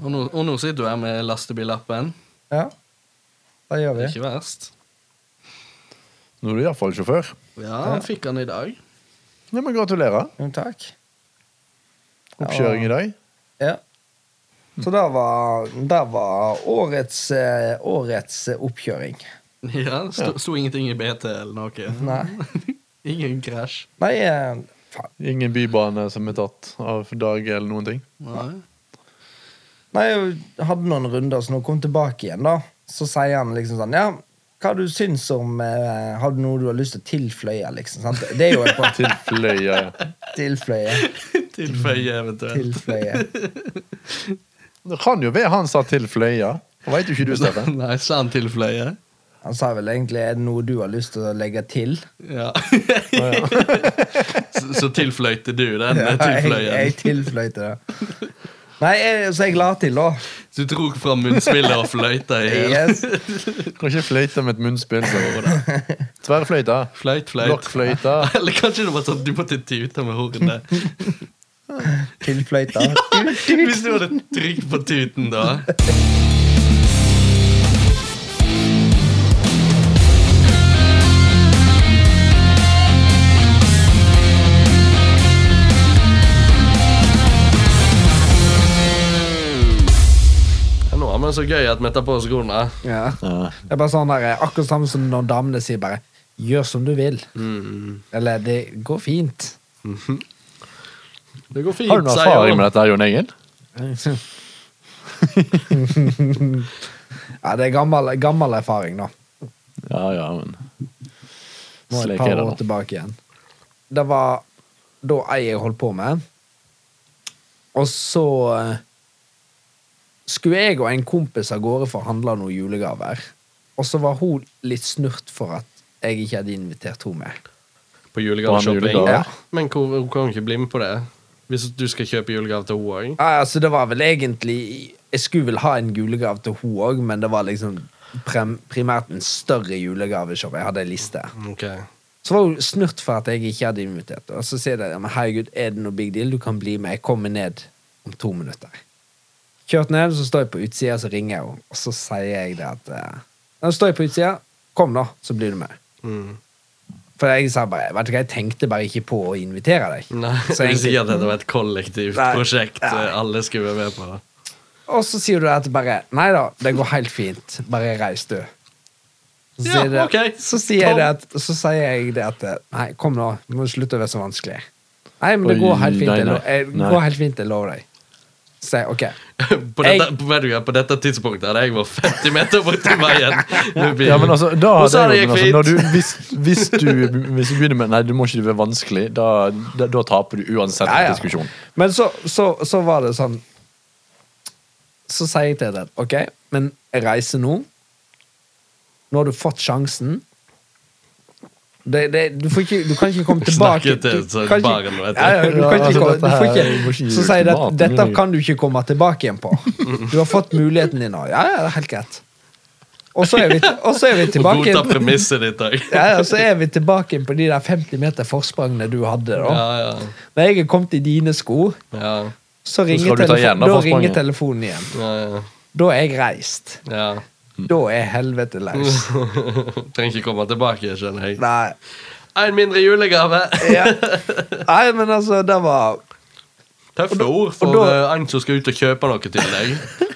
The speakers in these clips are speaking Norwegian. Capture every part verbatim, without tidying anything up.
Og nå, og nå sitter du her med lastebillappen. Ja, det gjør vi. Det er ikke verst. Nå er du i hvert fall sjåfør. Ja, han fikk han i dag. Ja, men gratulerer. Jo, takk. Oppkjøring i dag. Ja. Så det var, det var årets, eh, årets oppkjøring. Ja, det sto, sto ingenting i B T eller noe. Nei. Ingen krasj. Nei, eh, faen. Ingen bybane som er tatt av dag eller noen ting. Nei. Nei, jeg hadde noen runder, så når jeg kom tilbake igjen da, så sier han liksom sånn, ja, hva du syns om, eh, har du noe du har lyst til å tilfløye, liksom, sant? Det er jo et par Tilfløye, ja. tilfløye. Tilføye eventuelt. Tilfløye. Det kan jo være han sa tilfløye. Det vet jo ikke du, Steffen. Nei, sa han tilfløye? Han sa vel egentlig, er det noe du har lyst til å legge til? Ja. så, så tilfløyte du den Ja, tilfløyen. jeg, jeg tilfløyte det. Nei, jeg, så jeg la til da. Så du drog fra munnspillet og fløyta i hele. Yes. Kan ikke fløyte med et munnspill. Tverrfløyte. Fløyt, fløyt. Blokkfløyte. Eller kanskje det var sånn, du måtte tute med horene. Tilfløyta. Hvis du hadde trykt på tuten da. Nå har vi så gøy at vi tar på oss skoene. Ja. Det er bare sånn der, akkurat samme som når damene sier bare, gjør som du vil. Mm. Eller, det går fint. Det går fint, Har du noen erfaring med dette, Jon Egil? Ja, det er gammel, gammel erfaring da. Ja, ja, men Nå er det et slik par er det år nå. tilbake igjen. Det var da jeg holdt på med. Og så eh, skulle jeg og en kompis av gårde for å handle noen julegaver. Og så var hun litt snurt for at jeg ikke hadde invitert henne med. På julegaveshopping. julegave? Ja. Men hvor, hun kan ikke bli med på det. Hvis du skal kjøpe julegave til henne også. Ja, altså det var vel egentlig jeg skulle vel ha en julegave til hun også, men det var liksom prem, primært en større julegaveshop. Jeg hadde en liste. Ok. Så var hun snurt for at jeg ikke hadde invitert. Og så sier jeg, men herregud, er det noe big deal? Du kan bli med. Jeg kommer ned om to minutter. Kjørt ned, så står jeg på utsida, så ringer jeg, og så sier jeg det at eh, når jeg står på utsida, kom da, så blir du med. Mm. For jeg sa bare, vet du hva, jeg tenkte bare ikke på å invitere deg. Nei, Så så jeg egentlig- sier at det var et kollektivt Nei. prosjekt. Ja. Alle skulle være med på det. Og så sier du at bare, nei da, det går helt fint, bare reis du. Så Ja, sier det, ok. Så sier, jeg Kom. det at, så sier jeg det at, nei, kom nå, du må slutte å være så vanskelig. Nei, men det Oi, går helt fint, nei, jeg, nei. lo- jeg, Nei. går helt fint, jeg lover deg. Så sier jeg, ok. På dette, på, vet du hva, på dette tidspunktet hadde jeg vært femti meter bort til veien. med bilen. Ja, men altså, da Og så hadde hadde jeg jeg jo, men altså, fint. når du, hvis, hvis, du, hvis du begynner med nei, du må ikke være vanskelig, da, da, da taper du uansett Ja, ja. diskusjon. Men så, så, så var det sånn, så sier jeg til deg, ok, men jeg reiser nå. Nå har du fått sjansen. Det, det, du, får ikke, du kan ikke komme tilbake. Snakke til Du så kan ikke- baren, vet du. Ja, ja, du kan ikke Altså, komme, dette du får her- ikke, jeg må ikke gi så sier jeg at ultimatum, dette men- kan du ikke komme tilbake igjen på. Du har fått muligheten din nå. Ja, ja, det er helt greit. Og så er vi, og så er vi Og tilbake godta premisset ditt òg. ja, ja, så er vi tilbake på de der femti meter forsprangene du hadde da. Ja, ja. Når jeg er kommet i dine sko, Ja, så skal ringer, du ta telefon, igjen da, da forspranget. ringer telefonen igjen. ja, ja. Da er jeg reist. ja. Da er helvete løs. Trenger ikke komme tilbake, skjønner jeg. Nei. En mindre julegave. Ja. Nei, men altså, det var Tøffe ord for og da- eh, en som skal ut og kjøpe noe til deg.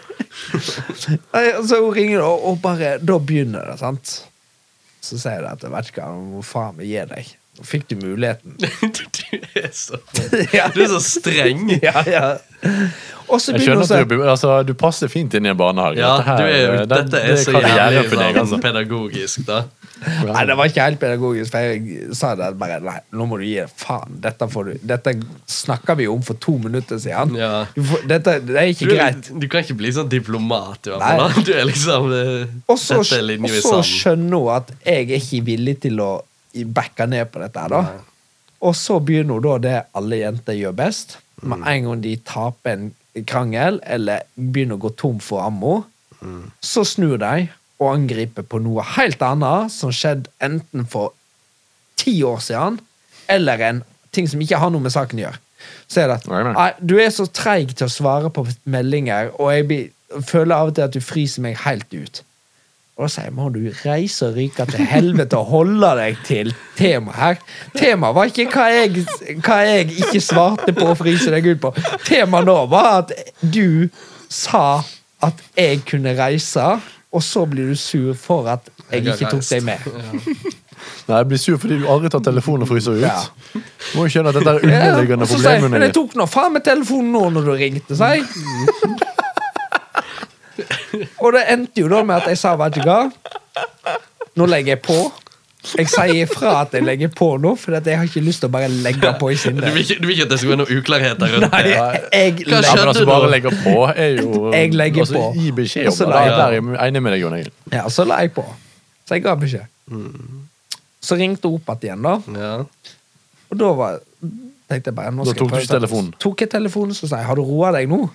Nei, altså, hun ringer, og, og bare Da begynner det, sant? Så sier jeg at jeg vet ikke hva, hvor faen vi gir deg. Så fikk du muligheten. Du er så Ja. Du er så streng. Ja, ja. Og så Jeg begynner skjønner hun at du, altså, du passer fint inn i en barnehage. Ja, Dette her, du er, jo- det- dette det er så karriere jævlig for deg, sånn, altså. pedagogisk, da. Nei, det var ikke helt pedagogisk, for jeg sa det bare, nei, nå må du gi det, faen, dette får du, dette snakket vi om for to minutter siden. Ja. Du får, dette, det er ikke Du, er, greit. du kan ikke bli sånn diplomat, i hvert Nei. fall. da. Du er liksom eh, Og så, Dette er linje og i så sanden. skjønner hun at jeg er ikke villig til å backe ned på dette her, da. Nei. Og så begynner hun da det alle jenter gjør best. Med en gang de taper en krangel, eller begynner å gå tom for ammo, så snur de og angriper på noe helt annet som skjedde enten for ti år siden, eller en ting som ikke har noe med saken å gjøre. Så er det Nei, nei. nei, du er så treig til å svare på meldinger, og jeg blir, føler av og til at du fryser meg helt ut. Og da sier jeg, må du reise og ryke til helvete og holde deg til tema her. Tema var ikke hva jeg, hva jeg ikke svarte på å fryse deg ut på. Tema nå var at du sa at jeg kunne reise, og så blir du sur for at jeg ikke tok deg med. Nei, jeg blir sur fordi du aldri tar telefonen og fryser ut. Ja. Må jo skjønne at dette er underliggende og så sier jeg, problemer. men jeg tok nå faen med telefonen nå når du ringte, sier jeg. Og det endte jo da med at jeg sa, vet du hva, nå legger jeg på. Jeg sier ifra at jeg legger på nå, for jeg har ikke lyst til å bare legge på i Du sinne. vil ikke, du vil ikke at det skal være noen uklarheter rundt Nei, det? jeg Hva Ja, men skjedde altså bare nå? legge på er jo Jeg legger altså, på. Gi beskjed Og så om det. la Der jeg- er jeg enig med deg, Jon Egil. Ja, så la jeg på. Så jeg ga beskjed. Så ringte hun opp igjen da, Ja. og da var, tenkte jeg bare, nå Da skal jeg tok du prøve ikke telefonen. å- Tok jeg telefonen, så sa jeg, har du roet deg nå?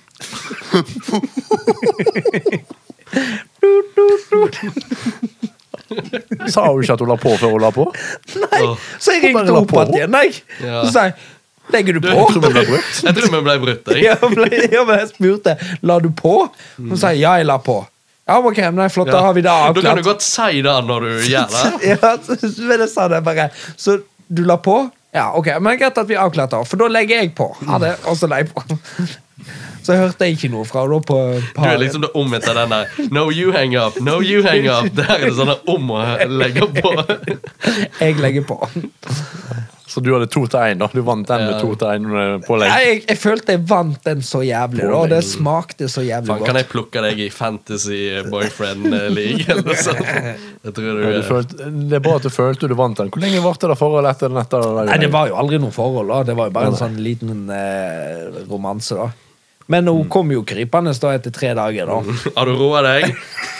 Sa hun ikke at hun la på før hun la på? Nei, Åh. så jeg Hun bare ringte la opp på. igjen, nei. Ja. Så sa jeg, legger du Du, på? Jeg tror vi ble brutt. Jeg tror vi ble brutt, jeg. Ja, men ja, men jeg spurte, la du på? Hun sa, ja, jeg la på. Ja, ok, men flott, da har vi det Da kan du avklart. godt si det når du gjør det. Ja, så- men det sa det bare. Så du la på? Ja, ok, men greit at vi avklarte det, for da legger jeg på. Ha det, og så la jeg på. Så hørte jeg ikke noe fra da på Du er liksom det omvendt av den der No, you hang up, no, you hang up. Der er det sånn om å legge på. Jeg legger på. Så du hadde to til én, da. Du vant den med Ja. to til én pålegg. Nei, jeg, jeg følte jeg vant den så jævlig, da, og det smakte så jævlig Faen, kan godt. jeg plukke deg i Fantasy Boyfriend League eller noe sånt? Jeg tror du, Ja, du følte, det er bra at du følte du vant den. Hvor lenge varte det forholdet etter den? Etter den Nei, det var jo aldri noe forhold, da. Det var jo bare en sånn liten eh, romanse, da. Men hun kom jo krypende da etter tre dager, da. Har du roa deg?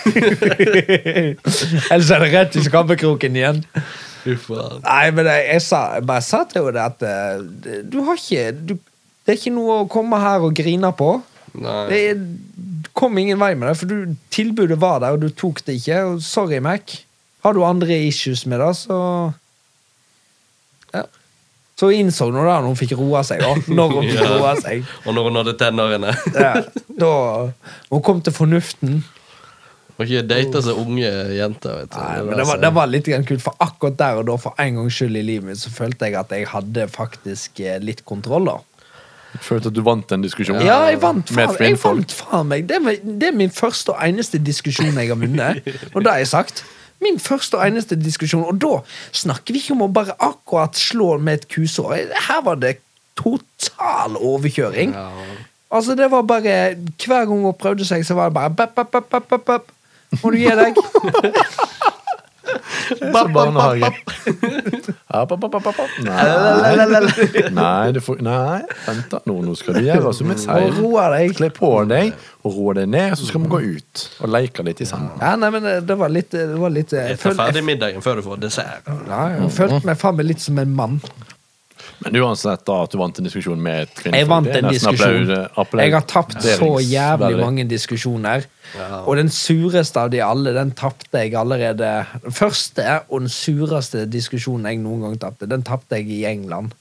Ellers er det rett i skammekroken igjen. Fy faen. Nei, men jeg, jeg, sa, jeg bare sa til henne at eh, du har ikke du, Det er ikke noe å komme her og grine på. Nei. Det er, kom ingen vei med det, for du, tilbudet var der, og du tok det ikke. Og sorry, Mac. Har du andre issues med det, så ja. Så innså hun da hun fikk roa seg, da. Når hun fikk Ja. roa seg. Og når hun hadde tenårene. Ja, da hun kom til fornuften. Må ikke date så unge jenter, vet du. Nei, men det var, det var litt grann kult, for akkurat der og da, for en gangs skyld i livet mitt, så følte jeg at jeg hadde faktisk eh, litt kontroll, da. Følte at du vant en diskusjon. Ja, jeg vant Med faen, et jeg kvinnfolk. vant faen meg. Det er, min- det er min første og eneste diskusjon jeg har vunnet. Og det har jeg sagt. Min første og eneste diskusjon. Og da snakker vi ikke om å bare akkurat slå med et kusår. Her var det total overkjøring. Ja. Altså, det var bare hver gang hun prøvde seg, så var det bare bap, bap, bap, bap, bap, bap. Må du gi deg? Så barnehage. Ja, pa, pa, pa, pa, pa. Nei, nei, du får, nei, vent da. Nå, nå skal du gjøre som jeg Og sier. roa deg. Kle på deg, og roe deg ned, så skal vi gå ut og leke litt i sanden. Ja, nei, men det, det var litt, det var litt jeg, Jeg tar føl, ferdig jeg, middagen før du får dessert. ja, jeg følte meg faen meg litt som en mann. Men uansett da at du vant en diskusjon med et kvinnfolk. Jeg vant det er en nesten diskusjon. applaud- applaud- Jeg har tapt så jævlig applauderingsverdig. mange diskusjoner. Ja. Og den sureste av de alle, den tapte jeg allerede. Den første og den sureste diskusjonen jeg noen gang tapte, den tapte jeg i England.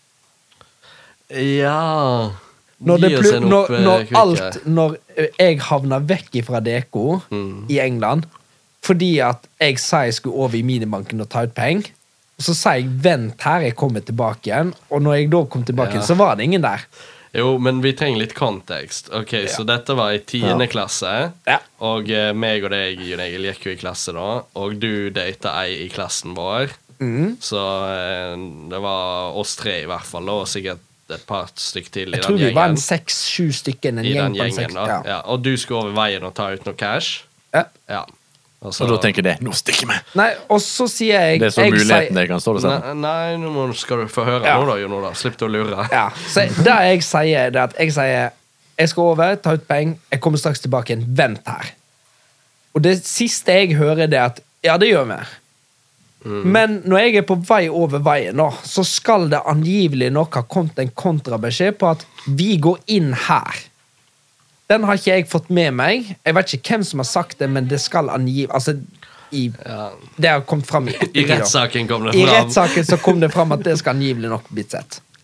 Ja. Når, det Gi oss plu- en når, opp, eh, når kvikke. alt Når jeg havna vekk fra Deko Mm. i England fordi at jeg sa jeg skulle over i minibanken og ta ut penger, og så sa jeg 'vent her, jeg kommer tilbake igjen', og når jeg da kom tilbake, Ja. så var det ingen der. Jo, men vi trenger litt kontekst. Ok, Så dette var i tiende klasse. Ja. Og eh, meg og deg, Jon Egil, gikk jo i klasse da. Og du data ei i klassen vår. Mm. Så eh, det var oss tre i hvert fall, og sikkert et par stykk til i Jeg tror den vi var en gjengen. seks-sju stykker. En I gjeng den på en gjengen seks. da. Ja. Ja. Og du skulle over veien og ta ut noe cash. Ja. Ja. Og så- Og da tenker jeg, nå stikker vi! Nei, og så sier jeg Det er så jeg muligheten sier- jeg kan stå og sette. Nei, nei, nå må, skal du få høre Ja. nå da, Jon Ola. Slipp til å lure. Ja, så det jeg sier, det er at jeg sier jeg skal over, ta ut penger, jeg kommer straks tilbake igjen, vent her. Og det siste jeg hører, det er at ja, det gjør vi. Men når jeg er på vei over veien, nå, så skal det angivelig nok ha kommet en kontrabeskjed på at vi går inn her. Den har ikke jeg fått med meg. Jeg vet ikke hvem som har sagt det, men det skal angivelig altså, i, Ja. det har kommet fram i I ettertid, da. rettssaken kom det I fram. rettssaken så kom det fram at det skal angivelig nok blitt sett.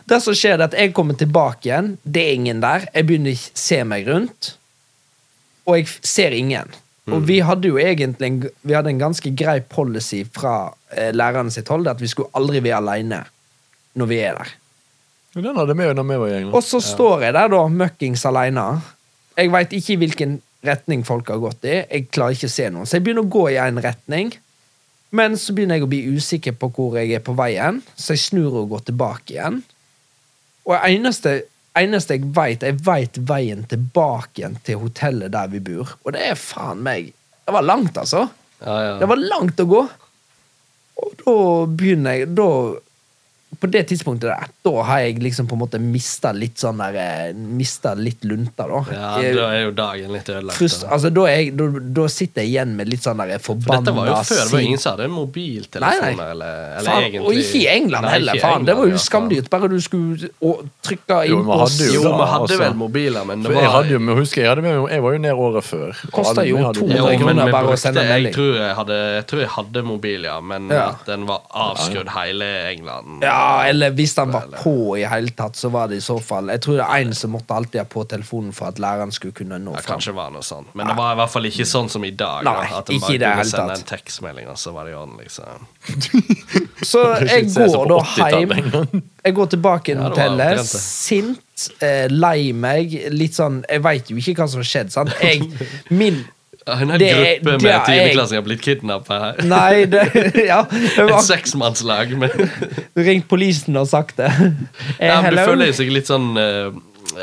Det som skjer er at jeg kommer tilbake igjen, det er ingen der, jeg begynner å se meg rundt, og jeg ser ingen. Og vi hadde jo egentlig en, vi hadde en ganske grei policy fra eh, lærerne sitt hold, at vi skulle aldri være alene når vi er der. Den hadde vi jo når vi var i gjengen. Og så ja. står jeg der da, møkkings alene. Jeg vet ikke hvilken retning folk har gått i, jeg klarer ikke å se noen. Så jeg begynner å gå i en retning, men så begynner jeg å bli usikker på hvor jeg er på veien, så jeg snur og går tilbake igjen. Og eneste eneste jeg vet, jeg vet veien tilbake igjen til hotellet der vi bor. Og det er faen meg, det var langt altså. Ja, ja. Det var langt å gå. Og da begynner jeg, da, på det tidspunktet der, da har jeg liksom på en måte mistet litt sånn der, mistet litt lunta da. Ja, da er jo dagen litt ødelagt. Frust, altså da, er jeg, da, da sitter jeg igjen med litt sånn der forbannet. For dette var jo før, det var ingen som hadde mobiltelefoner, eller, eller faen, egentlig. og ikke i England nei, heller, ikke faen. England, det var jo ja, skamdyrt, bare du skulle å, trykke inn jo, på oss. Jo, da, vi hadde altså. vel mobiler, men det For var... jeg hadde jo, men husker, jeg, hadde med, jeg var jo ned året før. Kostet jo to Jo, hundre men kroner vi bare å brukte, sende jeg melding. tror jeg hadde, jeg tror jeg hadde mobil, ja, men Ja. at den var avskrudd hele England. Ja, eller hvis den var på i hele tatt, så var det i så fall. Jeg tror det er en som måtte alltid ha på telefonen for at læreren skulle kunne nå Ja, frem. kanskje var noe sånt. Men det var i hvert fall ikke sånn som i dag. Nei, da, at de ikke i bare det kunne hele sende tatt. en tekstmelding, og så var det jo an, liksom. Så jeg Se så går på da åttitallet. hjem. Jeg går tilbake til Ja, det var hotellet, omtrent det. sint, eh, lei meg, litt sånn, jeg vet jo ikke hva som har skjedd, sant? Jeg, min, En hel Det er- gruppe det med er- tiendeklassinger har blitt kidnappet her. nei, det, ja, det Et var seksmannslag. Men, ringt polisen og sagt det. Eh, ja, men du hello? føler deg sikkert litt sånn eh,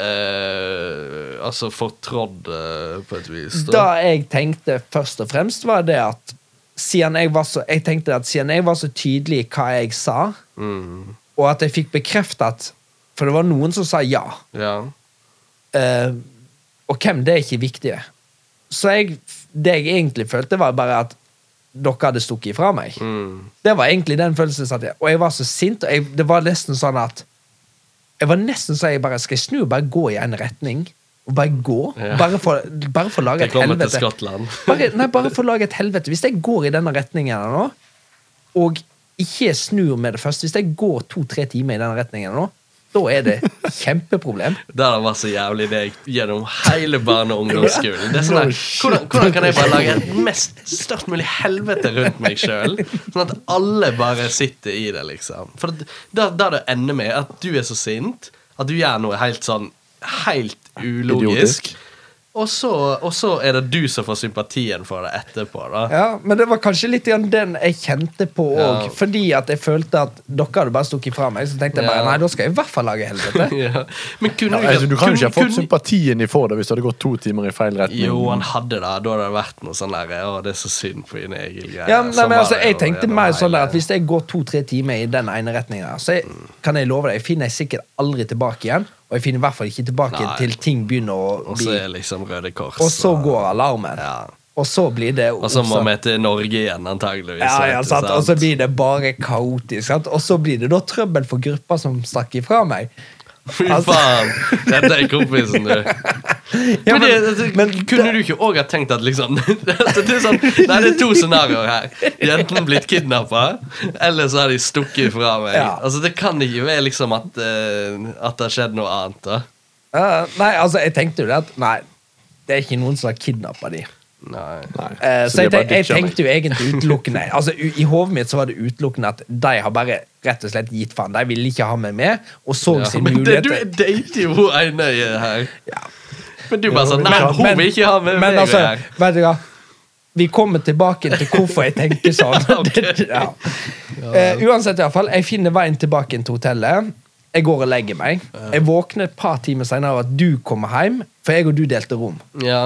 eh, altså fortrådd eh, på et vis. Da jeg tenkte først og fremst var det at siden jeg var så, jeg tenkte at siden jeg var så tydelig i hva jeg sa, Mm, og at jeg fikk bekreftet, for det var noen som sa ja, ja. eh, og hvem, det er ikke viktig. Så jeg, det jeg egentlig følte var bare at dere hadde stukket ifra meg. Mm. Det var egentlig den følelsen som jeg, og jeg var så sint, og jeg, det var nesten sånn at jeg var nesten så jeg bare, skal jeg snu og bare gå i en retning, og bare gå, Ja. bare, for, bare for å lage Jeg et kommer til helvete. Skottland. Bare, nei, bare for å lage et helvete. Hvis jeg går i denne retningen her nå, og ikke snur med det første, hvis jeg går to-tre timer i denne retningen her nå, da er det kjempeproblem. Det hadde vært så jævlig det gjennom hele barne- og ungdomsskolen. Det er sånn der, hvordan, hvordan kan jeg bare lage et mest størst mulig helvete rundt meg selv, sånn at alle bare sitter i det, liksom. For da, da det ender med at du er så sint, at du gjør noe helt sånn, helt ulogisk. Idiotisk. Og så, og så er det du som får sympatien for det etterpå, da. Ja, men det var kanskje litt grann den jeg kjente på også, Ja. fordi at jeg følte at dere hadde bare stukket fra meg, så tenkte jeg bare, Ja. nei, da skal jeg i hvert fall lage helvete. Ja. Men kunne Ja, altså, du kan kunne- ikke ha fått kunne- sympatien i for det hvis du hadde gått to timer i feil retning. Jo, han hadde det. Da hadde det vært noe sånn der, å, det er så synd på din egen greie. Ja, nei, Sånn men var altså, det jeg jo tenkte gjennom mer sånn hele- der at hvis jeg går to-tre timer i den ene retningen her, så jeg, kan jeg love deg, jeg finner jeg sikkert aldri tilbake igjen, og jeg finner i hvert fall ikke tilbake Nei. til ting begynner å Og så bli, er liksom Røde Kors. og så går alarmen. Ja. Og så blir det Og så må også- vi til Norge igjen, antageligvis. ja, ja, vet du, sant? Og så blir det bare kaotisk, sant? Og så blir det da trøbbel for grupper som stakk ifra meg. Fy altså- faen! Dette er kompisen, du. Ja, men, det, det, men kunne det- du ikke også ha tenkt at liksom det, er sånn, Nei, det er to scenarioer her. De har enten blitt kidnappet, eller så har de stukket fra meg. Ja. Altså, det kan ikke være liksom at, eh, at det har skjedd noe annet, da. Ja, nei, altså, jeg tenkte jo det at nei, det er ikke noen som har kidnappet de. Nei. Nei. Eh, så de jeg, har bare tenk, jeg ditcha meg. tenkte jo egentlig utelukkende altså, u- I hodet mitt så var det utelukkende at de har bare rett og slett gitt faen. De ville ikke ha meg med, og så Ja, sin men det, mulighet du dater jo hun ene her. Ja. Men du bare Ja, sånn men- Nei, hun men- vil ikke ha med Men meg altså, her. vet du hva? Vi kommer tilbake til hvorfor jeg tenkte sånn. Ok. Det- ja. Eh, uansett, i hvert fall, jeg finner veien tilbake til hotellet. Jeg går og legger meg. Jeg våkner et par timer senere av at du kommer hjem, for jeg og du delte rom. Ja.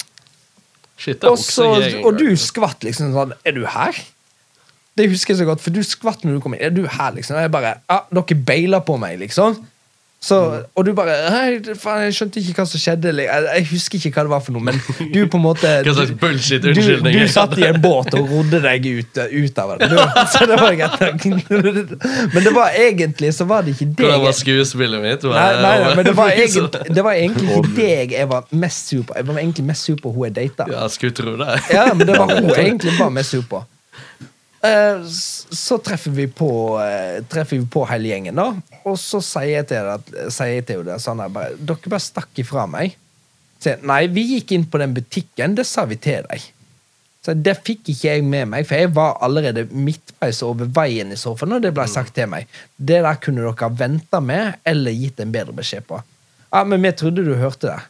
Shit, det Og, så, husker jeg en og du gang. skvatt liksom sånn. Er du her? Det husker jeg så godt, for du skvatt når du kom inn. Er du her, liksom? Og jeg bare, ja, dere beiler på meg, liksom. Så, og du bare, hei, faen, jeg skjønte ikke hva som skjedde. eller- Jeg, jeg husker ikke hva det var for noe, men du på en måte Hva slags du, bullshit du, unnskyldning du jeg satt i hadde. en båt og rodde deg ut, ut av det. Du, så det var greit. Men det var egentlig så var det ikke det Hvordan var jeg- skuespillet mitt? Var Nei, nei, nei, men det var, liksom- egentlig, det var egentlig ikke deg jeg var mest sur på. Jeg var egentlig mest sur på hun jeg data. Ja, skulle tro det. Ja, men det var hun jeg egentlig var mest sur på. eh, så treffer vi på eh, Treffer vi på hele gjengen da. Og så sier jeg til det, sier jeg til det sånn her, bare, dere bare stakk ifra meg. Så jeg, nei, vi gikk inn på den butikken, det sa vi til deg. Så det fikk ikke jeg med meg, for jeg var allerede midtveis over veien i så fall, når det ble sagt til meg. Det der kunne dere vente med, eller gitt en bedre beskjed på. Ja, men vi trodde du hørte det.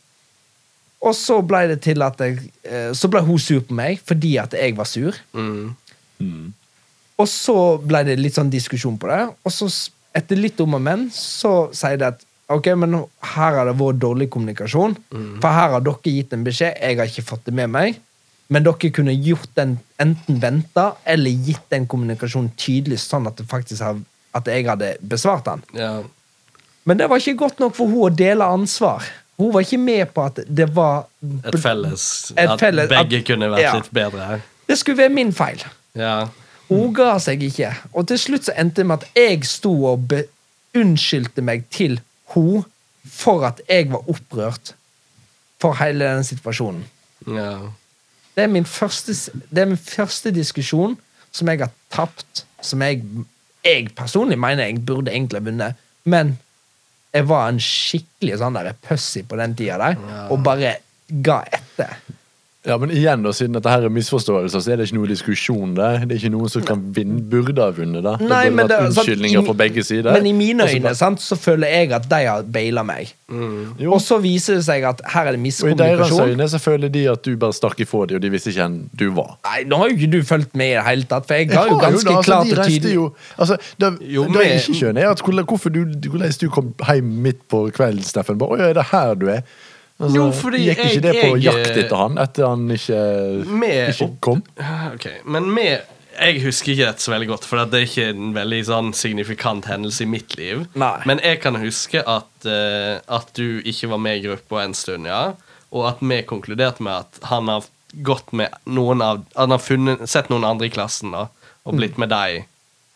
Og så ble det til at jeg, så ble hun sur på meg, fordi at jeg var sur. Mm. Mm. Og så ble det litt sånn diskusjon på det, og så etter litt om og men, så sier det at ok, men her har det vært dårlig kommunikasjon, mm. for her har dere gitt en beskjed, jeg har ikke fått det med meg, men dere kunne gjort den, enten ventet, eller gitt den kommunikasjonen tydelig, sånn at det faktisk har, at jeg hadde besvart den. Ja. Men det var ikke godt nok for hun å dele ansvar. Hun var ikke med på at det var Et felles, et at felles, begge at, kunne vært ja. litt bedre her. Det skulle være min feil. Ja. Hun ga seg ikke. Og til slutt så endte det med at jeg sto og be unnskyldte meg til hun for at jeg var opprørt for hele den situasjonen. Ja. Det er min første, det er min første diskusjon som jeg har tapt, som jeg, jeg personlig mener jeg burde egentlig ha vunnet, men jeg var en skikkelig sånn der pussy på den tida der, Ja. og bare ga etter. Ja, men igjen da, siden dette her er misforståelser, så er det ikke noe diskusjon der. Det er ikke noen som kan vinne, burde ha vunnet da. Det Nei, burde men vært det- sant, unnskyldninger i- for begge sider. Men i mine Og så øyne, bare- sant, så føler jeg at de har bailet meg. Mm. Jo. Og så viser det seg at her er det Og i deres miskommunikasjon. øyne så føler de at du bare stakk ifra dem, og de visste ikke hvem du var. Nei, nå har jo ikke du fulgt med i det hele tatt, for jeg Jeg ga jo har ganske da, altså, klart de og reiste tydelig. Jo, altså, det, Jo, det jeg med- ikke skjønner er at hvor- hvorfor du, hvordan du kom hjem midt på kvelden, Steffen. Bare, «Oi, er det her du er?» Altså, Jo, fordi gikk ikke jeg- det på jeg- jakt etter han, etter han ikke, Med ikke opp- kom? Ok, men med Jeg husker ikke dette så veldig godt, for det er ikke en veldig sånn signifikant hendelse i mitt liv. Nei. Men jeg kan huske at, eh, at du ikke var med i gruppa en stund, ja. Og at vi konkluderte med at han har gått med noen av Han har funnet, sett noen andre i klassen da og blitt med deg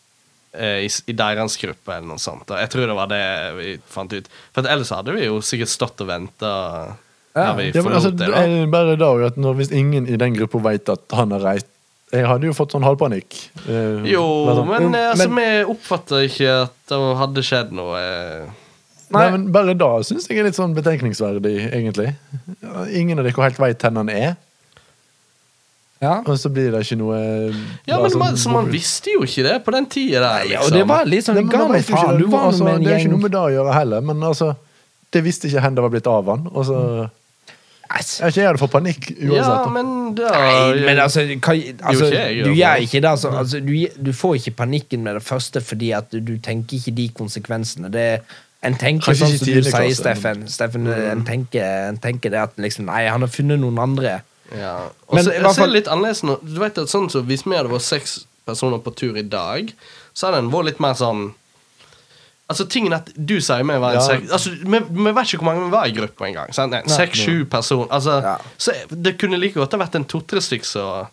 eh, i, i deres gruppe, eller noe sånt. Da. Jeg tror det var det vi fant ut. For at ellers hadde vi jo sikkert stått og venta. Ja. Vi Ja, men forlot altså, det, det da. er bare da at når, hvis ingen i den gruppa vet at han har reist. Jeg hadde jo fått sånn halvpanikk. Eh, Jo, bare sånn. men, Jo, eh, altså, men- vi oppfatter ikke at det hadde skjedd noe. eh. Nei, men bare da syns jeg er litt sånn betenkningsverdig, egentlig. Ja, ingen av dere helt vet hvor han er, Ja. og så blir det ikke noe Ja, bare men sånn- man, så man visste jo ikke det på den tida der. Ja, og det var litt sånn, Nei, men ga man meg vet jo ikke faen, det. du var altså, med en Det er ikke gjeng. noe med det å gjøre heller, men altså det visste ikke hvor det var blitt av han. Og så Yes. Jeg ikke jeg hadde fått panikk uansett. Ja, da. men da Nei, men altså, hva, altså ikke jeg, i du hvert gjør fall. ikke det altså, altså, du, du får ikke panikken med det første fordi at du, du tenker ikke de konsekvensene. Det, en tenker Kanskje sånn ikke som du tidlig sier, klasse, Steffen. Steffen Mm. en, tenker, en tenker det at liksom, nei, han har funnet noen andre. Ja. Og Men så i jeg hvert ser fall- litt annerledes nå. Du vet at sånn så Hvis vi hadde vært seks personer på tur i dag, så hadde den vært litt mer sånn. Altså tingen at du sier vi var en Ja. seks altså, vi, vi vet ikke hvor mange vi var i gruppa engang. Seks-sju personer. Altså, Ja. Så det kunne like godt ha vært en to-tre stykk så,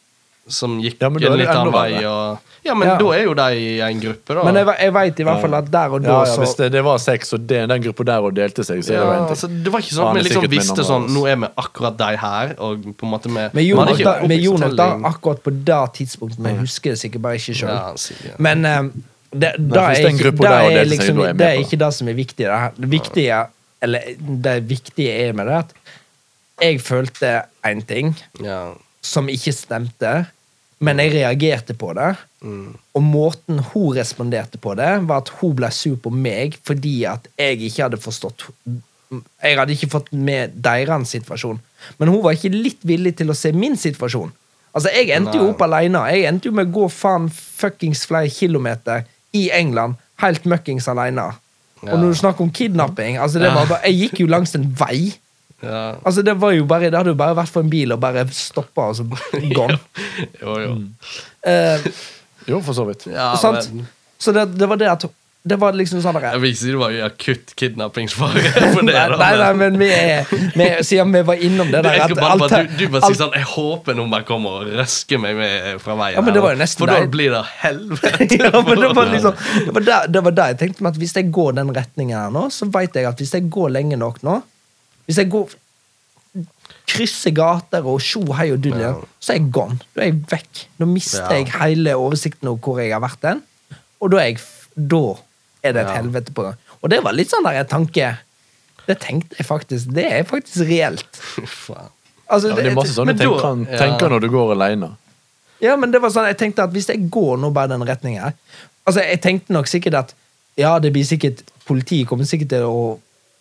som gikk Ja, men da er en det litt annen enda vei. verre. Og, ja, men Ja. da er jo de i en gruppe, da. Men jeg, jeg vet i hvert fall at der og da Ja, ja, så hvis det, det var seks, og det, den gruppa der og delte seg, så er det jo ja, en ting. altså, det var ikke sånn Han at er vi liksom sikkert med visste noen sånn av oss. Nå er vi akkurat de her, og på en måte vi Men vi Jon hadde nok ikke da, men Jon nok da opptelling. akkurat på det tidspunktet, men jeg husker det sikkert bare ikke sjøl. Ja, sikkert. Men eh, det, da hvis er den ikke, gruppa da der og er delte seg, liksom, da er jeg med det er på ikke det som er viktig. Det, her. det viktige Eller det viktige er med det at jeg følte en ting Ja. som ikke stemte, men jeg reagerte på det. Mm. Og måten hun responderte på det, var at hun ble sur på meg fordi at jeg ikke hadde forstått. Jeg hadde ikke fått med deres situasjon. Men hun var ikke litt villig til å se min situasjon. Altså, jeg endte jo Nei. opp alene. Jeg endte jo med å gå faen fuckings flere kilometer i England, helt møkkings alene. Ja. Og når du snakker om kidnapping, altså det var bare, jeg gikk jo langs en vei. Ja. Altså det var jo bare, det hadde jo bare vært for en bil og bare stoppa og så gone. Jo, jo. Eh, Jo, for så vidt. Ja, sant? men Så det, det var det at det var liksom sånn der, jeg vil ikke si det var jo akutt kidnappingsfare for det. nei, da, nei, nei, men- men vi er vi, siden vi var innom det der jeg skal at bare, alt- bare, du, du bare alt- sier sånn Jeg håper noen bare kommer og røsker meg med fra veien. Ja, men det var jo her, nesten For da deg. blir det helvete. ja, men det var liksom det var, der, det var der jeg tenkte meg at hvis jeg går den retningen her nå, så vet jeg at hvis jeg går lenge nok nå Hvis jeg går krysse gater og sjo, hei og dulle, Ja. så er jeg gone. Da er jeg vekk. Da mister Ja. jeg hele oversikten over hvor jeg har vært den, og da er, jeg, da er det et Ja. helvete på gang. Og det var litt sånn der jeg tanke, det tenkte jeg faktisk, det er faktisk reelt. Faen. Altså, Ja, men det er masse sånn du men da- tenker, ja. tenker når du går alene. Ja, men det var sånn, jeg tenkte at hvis jeg går nå bare den retningen her, altså jeg tenkte nok sikkert at, ja, det blir sikkert, politiet kommer sikkert til å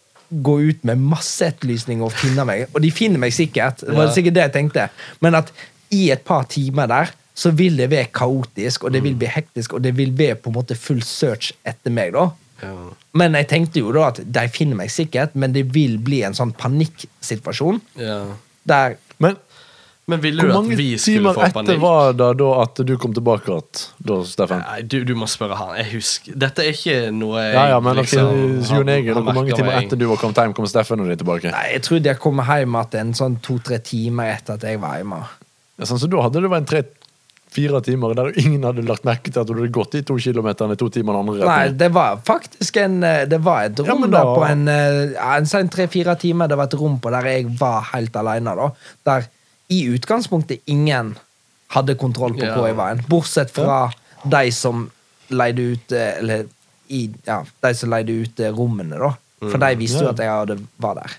gå ut med masse etterlysning og finne meg, og de finner meg sikkert, det var Ja. sikkert det jeg tenkte, men at i et par timer der, så vil det være kaotisk, og det vil bli hektisk, og det vil være på en måte full search etter meg da. Ja. Men jeg tenkte jo da at de finner meg sikkert, men det vil bli en sånn panikksituasjon, Ja. der Men Men ville hvor du at mange vi skulle timer få etter panikk? var det da at du kom tilbake igjen, da, Steffen? Nei, du, du må spørre han. Jeg husker Dette er ikke noe jeg Ja, ja, men liksom, liksom, Jon Egil, har- hvor mange har merket timer meg. etter du var kommet hjem, kom Steffen og de tilbake? Nei, jeg trodde jeg kom hjem at en sånn to-tre timer etter at jeg var hjemme. Ja, sånn, så da hadde det vært en tre-fire timer der ingen hadde lagt merke til at du hadde gått de to kilometerne i to timer den andre Nei, retningen. det var faktisk en eh, Det var et rom Ja, men der da- på en, eh, ja, en sånn tre-fire timer. Det var et rom på der jeg var helt alene, da. Der i utgangspunktet ingen hadde kontroll på Ja. hvor jeg var hen. Bortsett fra de som leide ut eh, Eller i, ja, de som leide ut eh, rommene, da. For de visste jo Ja. at jeg hadde, var der.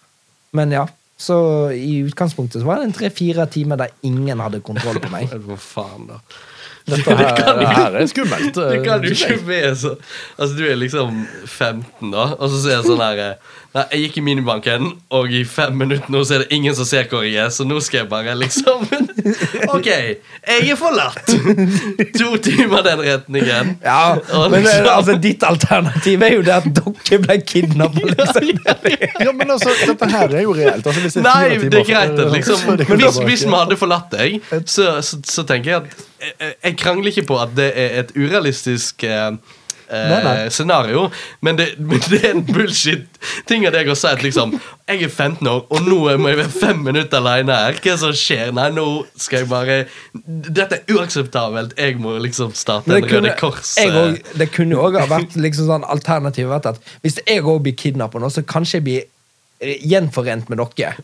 Men ja. Så i utgangspunktet så var det en tre-fire timer der ingen hadde kontroll på meg. Hva faen, da? Dette her, det her er skummelt. Det kan du ikke være så Altså, du er liksom femten, da, og så ser jeg sånn her eh, Nei, jeg gikk i minibanken, og i fem minutter nå så er det ingen som ser hvor jeg er, så nå skal jeg bare liksom OK, jeg er forlatt! To timer den retningen. Ja, Og men liksom- eh, altså, ditt alternativ er jo det at dere ble kidnappet. Liksom. Ja, men altså, dette her er jo reelt. Altså, hvis det er Nei, fire det er timer, greit. at Liksom, så er det ikke hvis, tilbake. hvis vi hadde forlatt deg, så, så, så tenker jeg at jeg, jeg krangler ikke på at det er et urealistisk eh, eh, Nei, nei. scenario, men det, men det er en bullshit-ting av deg å si at liksom jeg er femten år, og nå må jeg være fem minutter alene her. Hva er det som skjer? Nei, nå skal jeg bare Dette er uakseptabelt. Jeg må liksom starte Men en det kunne, Røde Kors. jeg eh, også, det kunne jo også ha vært liksom sånn alternativ vært at hvis jeg også blir kidnappet nå, så kanskje jeg blir eh, gjenforent med dere.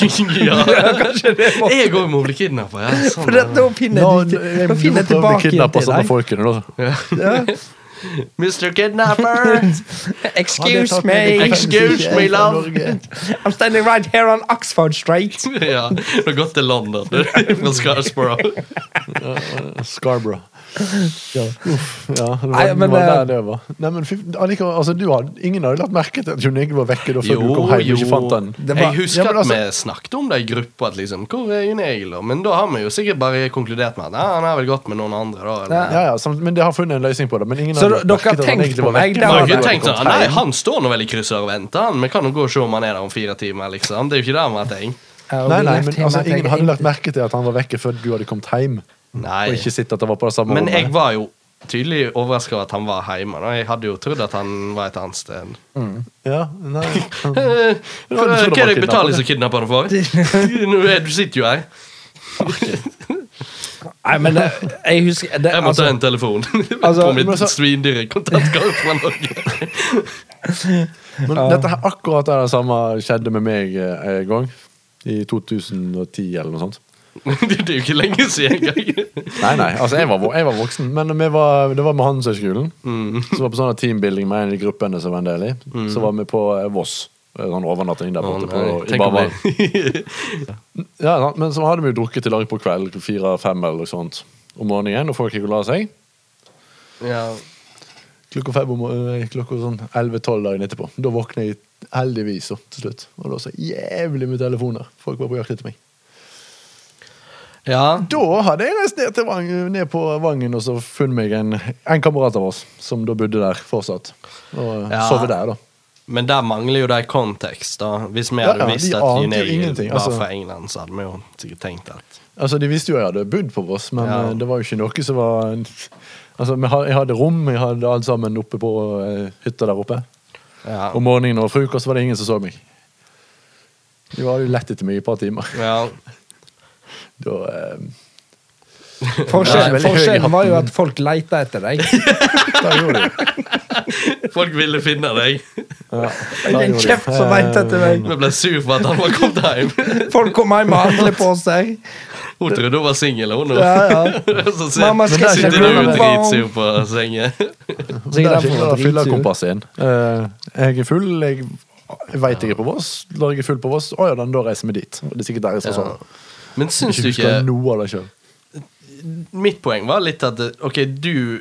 ja. Kanskje det må Jeg òg må bli kidnappa. Ja, sånn, For det, da finner Nå, jeg, jeg, da du finner må jeg prøve å bli tilbake igjen kidnappet til sånn med deg. folkene, da. Ja. mister Kidnapper! Excuse me. Excuse me, love. I'm standing right here on Oxford Street. Ja, du har gått til London fra Scarsborough. Scarborough. Ja. Ja, det var, Nei, men, det var eh, der det var. Nei, men fy, allikevel, altså, du hadde, ingen hadde lagt merke til at Jon Egil var vekke da før du kom hjem og ikke fant den. Det var- Jeg husker Ja, men altså- at vi snakket om det i gruppa. At liksom, hvor er Jon Egil? da? Men da har vi jo sikkert bare konkludert med at nei, han har vel gått med noen andre. da eller? Ja. Ja, ja, samt, men det har funnet en løsning på det. Men ingen Så hadde dere merket har at han tenkt egentlig på var meg, vekke der Man før har du ikke hadde tenkt sånn, kommet nei, hjem. han står nå vel i krysset og venter. Han. Vi kan jo gå og se om han er der om fire timer. liksom. Det er jo ikke det vi har tenkt. Uh, Nei, we nei, left men him altså, at ingen a- hadde lagt merke til at han var vekke før du hadde kommet hjem. Nei. Og ikke sett at det var på det samme Men jeg rommet. var jo tydelig overraska over at han var hjemme. da. Jeg hadde jo trodd at han var et annet sted. Ja, nei. Eh, Hva Ja, du hva trodde er det han var jeg betaler kidnappet. som kidnapper han for? Nå er- Du sitter jo her. Nei, men det, jeg husker det, Jeg må ta altså, en telefon altså, på mitt men så- svindyre kontantkort fra Norge. Men dette her, akkurat det samme skjedde med meg eh, en gang. I to tusen og ti eller noe sånt. Det er jo ikke lenge siden engang. Nei, nei, altså jeg var, vo- jeg var voksen. Men vi var, det var med Handelshøyskolen. Mm. Så var på sånn teambuilding med en av de gruppene som var en del i. Så var vi på eh, Voss. Sånn overnatting der borte. På, i Tenk om Bava. det Ja, sant, men så hadde vi jo drukket til lag på kveld, fire-fem eller noe sånt om morgenen, og folk gikk og la seg. ja. Klokka fem om morgenen, klokka sånn elleve-tolv dagen etterpå. Da våknet jeg heldigvis så, til slutt. Og da så jævlig med telefoner. Folk var på jakt etter meg. ja. Da hadde jeg reist ned, til Vang, ned på Vangen og så funnet meg en, en kamerat av oss som da bodde der fortsatt. Og Ja. sove der, da. Men der mangler jo det kontekst. da Hvis vi Ja, hadde ja, de visst at ante Jon jo Egil ingenting, var altså. fra England, så hadde vi jo sikkert tenkt at Altså, De visste jo jeg hadde bodd på Voss, men Ja. eh, det var jo ikke noe som var Altså, vi ha- Jeg hadde rom, jeg hadde alt sammen oppe på eh, hytta der oppe. ja. Om morgenen og frokost var det ingen som så meg. De var jo lett etter meg i et par timer. ja. Da, eh, Forskjellen, Veldig høy i forskjellen var jo hatten. at folk leita etter deg. Da gjorde de. Folk ville finne deg. Ja, da En gjorde de. kjeft som leita etter meg. Vi ble sur for at han var kommet hjem. Folk kom hjem med handle på seg. Hun trodde hun var single, hun nå. Ja, ja. Så ser- Mamma skal Men der sitter skjedde du det. dritsur på sengen. Så Der derfor skiller var det dritsur. fyllekompasset inn. Eh, jeg er full, jeg, jeg vet jeg er på Voss. Når jeg er full på Voss, å ja, da reiser vi dit. Og det er sikkert der jeg skal Ja. sånn. Men syns du Ikke husker ikke noe av det selv. Mitt poeng var litt at ok, du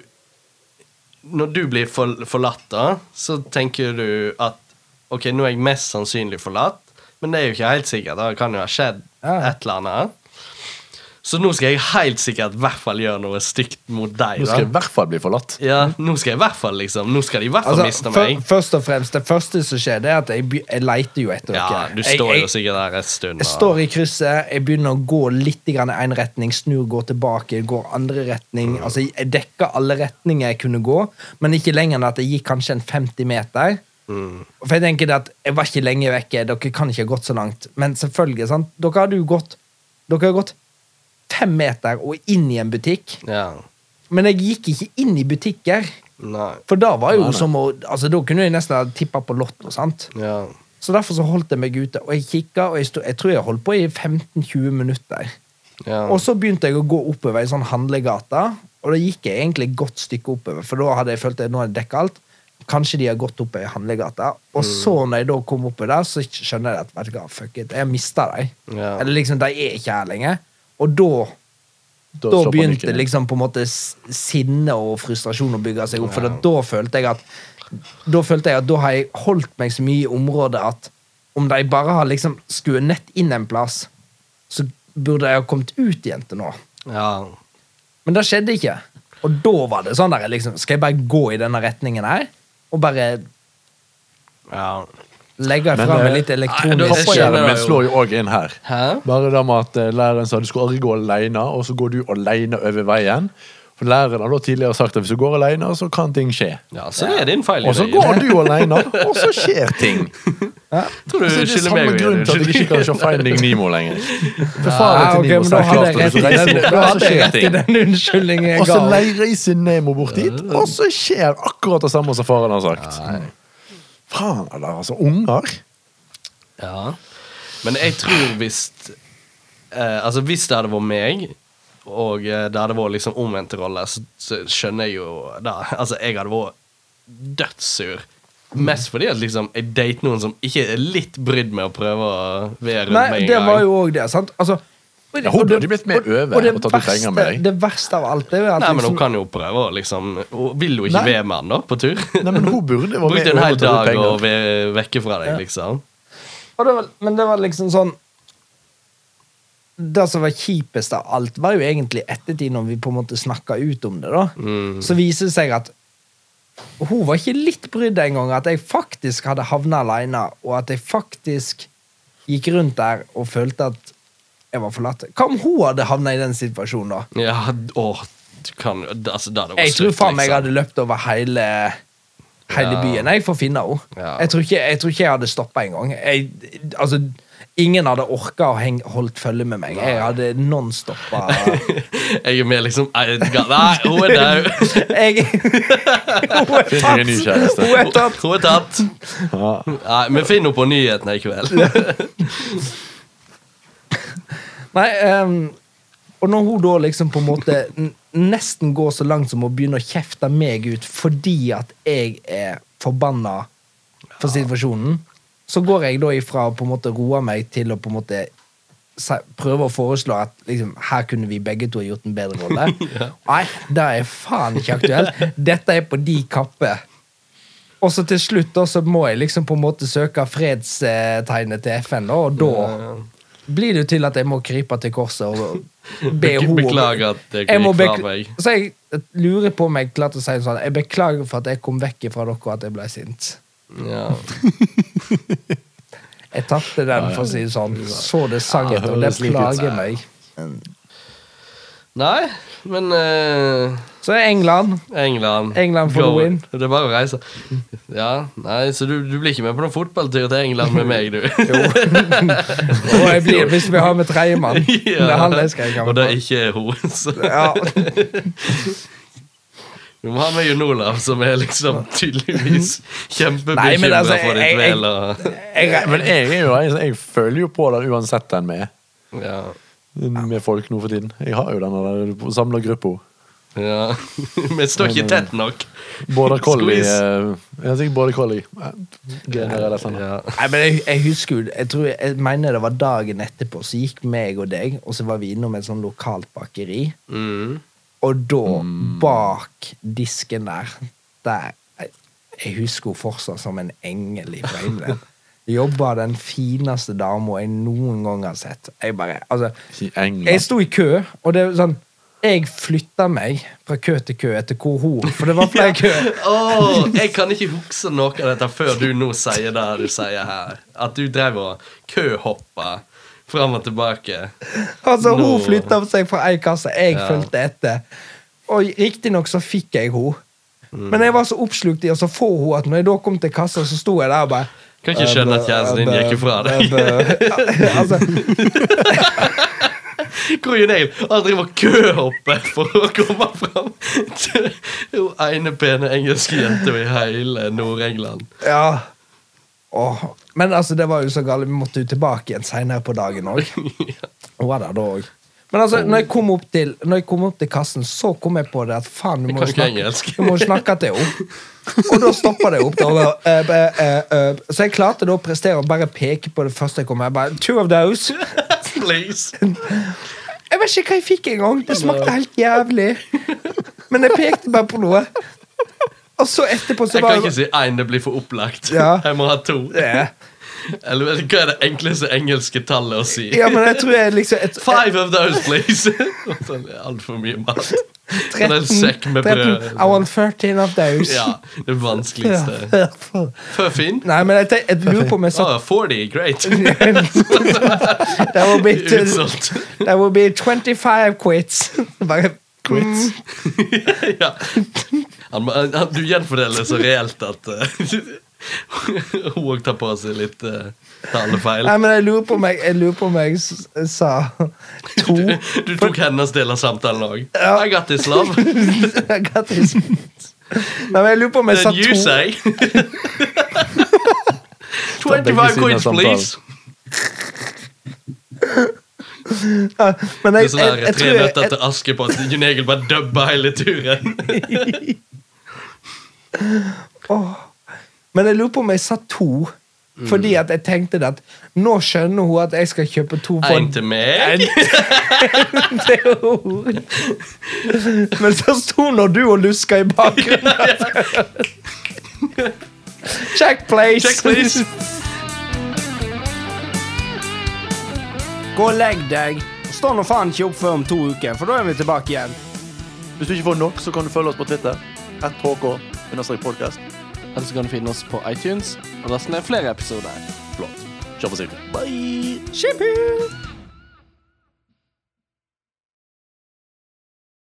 Når du blir for, forlatt, da, så tenker du at ok, nå er jeg mest sannsynlig forlatt, men det er jo ikke helt sikkert. Det kan jo ha skjedd Ja. et eller annet. Så nå skal jeg helt sikkert i hvert fall gjøre noe stygt mot deg. Nå skal jeg i Da. hvert fall bli forlatt. Ja, nå skal jeg i hvert fall liksom Nå skal de i hvert fall Altså, miste før- meg. først og fremst, det første som skjer, det er at jeg, be- jeg leiter jo etter Ja, dere. du Jeg- står jeg, jo sikkert der et stund. Jeg står i krysset, jeg begynner å gå litt i en retning, snur, går tilbake, går andre retning. Altså, jeg dekker alle retninger jeg kunne gå, men ikke lenger enn at jeg gikk kanskje en femti meter. Mm. For jeg tenker det at jeg var ikke lenge vekke, dere kan ikke ha gått så langt. Men selvfølgelig, sant? Dere hadde jo gått Dere har gått fem meter og inn i en butikk. Ja. Men jeg gikk ikke inn i butikker. Nei. For da var jo Nei, nei. som å Altså, da kunne jeg nesten ha tippa på lotto, sant? Ja. Så derfor så holdt jeg meg ute, og jeg kikka, og jeg, stod, jeg tror jeg holdt på i femten tjue minutter. Ja. Og så begynte jeg å gå oppover ei sånn handlegate, og da gikk jeg egentlig et godt stykke oppover, for da hadde jeg følt at nå hadde jeg dekket alt. Kanskje de har gått opp i handlegata. Og så når jeg da kom oppover der, så skjønner jeg at vet du hva, fuck it, jeg har mista dem. Ja. Eller liksom, de er ikke her lenger. Og da Da, da slår begynte panikken inn. liksom på en måte s- sinne og frustrasjon å bygge seg opp. For Ja. da, da følte jeg at Da følte jeg at da har jeg holdt meg så mye i området at om de bare har liksom skulle nett inn en plass, så burde jeg ha kommet ut igjen til nå. Ja. Men det skjedde ikke. Og da var det sånn der liksom, skal jeg bare gå i denne retningen her og bare Ja. legge Men, fra meg eh, litt nei, da- elektronisk jeg skjønner Pappahjernen min det jo. slår jo òg inn her. Hæ? Bare det med at eh, læreren sa du skulle aldri gå alene, og så går du alene over veien. For læreren har da tidligere sagt at hvis du går alene, så kan ting skje. Ja, så det er din feil. Og så Jørgen. går du alene, og så skjer ting. Tror du Så det er skylder meg samme å grunn gjøre til at jeg ikke kan se Finding Nemo lenger. For faren Ja, til ok, Nemo men sa da hadde jeg klart at rett hvis i du reiser den, bort, da så hadde jeg skjer rett i ting. den unnskyldningen jeg Og så ga. lei- reiser Nemo bort dit, og så skjer akkurat det samme som faren har sagt. Faen, eller altså, unger. Ja. Men jeg tror hvis eh, Altså hvis det hadde vært meg, og eh, det hadde vært liksom omvendte roller, så, så skjønner jeg jo da. Altså, jeg hadde vært dødssur. Mest fordi at liksom jeg dater noen som ikke er litt brydd med å prøve å være rundt Nei, meg en det gang. var jo òg det, sant? Altså, og det- Ja, hun og det- burde blitt med og- over og det og tatt ut penger med verste- deg. Det verste av alt det er jo at Nei, men hun liksom, kan jo prøve å liksom Hun vil jo ikke Nei. være med han da, på tur. Nei, men hun burde være med Brukte en over hel og ta ut dag penger. å være vekke fra deg, Ja. liksom. og det var, Men det var liksom sånn Det som var kjipest av alt, var jo egentlig ettertid, når vi på en måte snakka ut om det, da. Mm. Så viser det seg at hun var ikke litt brydd engang, at jeg faktisk hadde havna aleine, og at jeg faktisk gikk rundt der og følte at jeg var forlatt. Hva om hun hadde havna i den situasjonen, da? Ja, åh, du kan altså, da hadde det vært Jeg tror slutt, faen meg jeg liksom. hadde løpt over hele Hele Ja. byen. Jeg får finne henne. Ja. Jeg, tror ikke- jeg tror ikke jeg hadde stoppa engang. Jeg- Altså, ingen hadde orka å heng, holdt følge med meg. Jeg hadde non-stoppa. Jeg er med liksom Nei, nei, hun er død. Jeg Hun er Finner en ny tatt! kjæreste. Hun er tatt! Hun er tatt. Ja. Nei, vi finner henne på nyhetene i kveld. Nei, ehm, og når hun da liksom på en måte n- nesten går så langt som å begynne å kjefte meg ut fordi at jeg er forbanna for situasjonen, så går jeg da ifra å på en måte roe meg til å på en måte se- prøve å foreslå at liksom, her kunne vi begge to ha gjort en bedre rolle. Nei, det er faen ikke aktuelt. Dette er på de kappe. Og så til slutt da, så må jeg liksom på en måte søke fredstegnet til F N, da, og da blir det jo til at jeg må krype til korset og be henne Beklager at jeg Jeg må gikk fra bekl- meg. Så jeg lurer på om jeg klarte å si sånn jeg beklager for at jeg kom vekk fra dere og at jeg ble sint. Ja. Jeg tapte den, for å si det sånn. Så det sang etter, og det høres slik ut. plager meg. Nei, men uh, Så er England. England. England for Go. the win. Det er bare å reise. Ja, nei, så du, du blir ikke med på noen fotballtur til England med meg, du. Jo. Og jeg blir, hvis vi har med tredjemann. Ja. Det er han jeg skal ikke ha Og med det på. er ikke hun. Så. Ja. Du må ha med Jon Olav, som er liksom tydeligvis Nei, men kjempebekymret altså, for ditt jeg- jeg- vel. Og, Jeg, Men jeg er jo en, jeg følger jo på det uansett den med. ja, Med folk nå for tiden. Jeg har jo den der samla gruppa. ja. Vi står ikke tett nok. Border Collie. Squeeze. eh, Jeg har sikkert Border Collie. Gener eller sånn. Ja. Nei, men jeg, jeg husker jo jeg, tror, jeg mener det var dagen etterpå, så gikk meg og deg, og så var vi innom et sånn lokalt bakeri. Mm. Og da, bak disken der, der jeg, jeg husker hun fortsatt som en engel i himmelen. Jobba den fineste dama jeg noen gang har sett. Jeg bare, altså I England. Jeg sto i kø, og det er sånn jeg flytta meg fra kø til kø etter hvor hun, for det var flere kø. Åh, jeg kan ikke huske noe av dette før du nå sier det du sier her. At du drev og køhoppa fram og tilbake. Altså, Nå. hun flytta seg fra ei kasse, jeg Ja. fulgte etter. Og riktignok så fikk jeg hun. Men jeg var så oppslukt i å så få hun at når jeg da kom til kassa, så sto jeg der og bare Kan ikke skjønne at kjæresten din gikk ifra deg. Ja, altså, Hvor gjør jeg? Han driver og køhopper for å komme fram til den ene pene engelske jenta i hele Nord-England. ja. Åh. Men altså, det var jo så galt. Vi måtte jo tilbake igjen senere på dagen òg. Hun var der da òg. Men altså, når jeg, kom opp til, når jeg kom opp til kassen, så kom jeg på det at faen, du Jeg må kan ikke snakke, engelsk. du må snakke til henne. Og da stoppa det opp. Da, og, uh, uh, uh, uh. Så jeg klarte da å prestere og bare peke på det første jeg kom med. Jeg bare, two of those. Please. Jeg vet ikke hva jeg fikk engang. Det smakte helt jævlig. Men jeg pekte bare på noe. Og så etterpå så Jeg var kan ikke si én, det blir for opplagt. Ja. Jeg må ha to. Ja. Eller hva er det enkleste engelske tallet å si? Ja, men jeg tror jeg liksom et, Five of those, please. Sånn, Altfor mye mat. Sånn en sekk med brød. I want thirteen of those. Ja, det vanskeligste. Før Finn? Nei, men jeg, tenk, jeg lurer på om jeg satt Ah, forty, great. That will be, Utsolgt. that will be twenty-five quits. Bare Quits. Ja. Han, må- han, du gjenfordeler så reelt at uh, hun også tar på seg litt uh, talefeil. Nei, men jeg lurer på om jeg, jeg, lurer på om jeg s sa to. Du tok hennes del av samtalen òg. Ja. I got this, love. Jeg got this. Nei, men jeg lurer på om jeg sa Then you to. say begge twenty-five sider av quid, please. Ja, men Det jeg, er sånn jeg, her jeg, tre tror jeg, nøtter til Askepott. Jon Egil bare dubba hele turen. Åh. Men jeg lurer på om jeg sa to. Fordi at jeg tenkte det at nå skjønner hun at jeg skal kjøpe to for En til meg. til henne. Men så sto nå du og luska i bakgrunnen. Check, please. Check, please. Gå og legg deg. Stå nå faen ikke opp før om to uker, for da er vi tilbake igjen. Hvis du ikke får nok, så kan du følge oss på Twitter. at H K understrek podcast. Eller så kan du finne oss på iTunes og laste ned flere episoder. Flott. Kjør forsiktig. Bye. Shippy.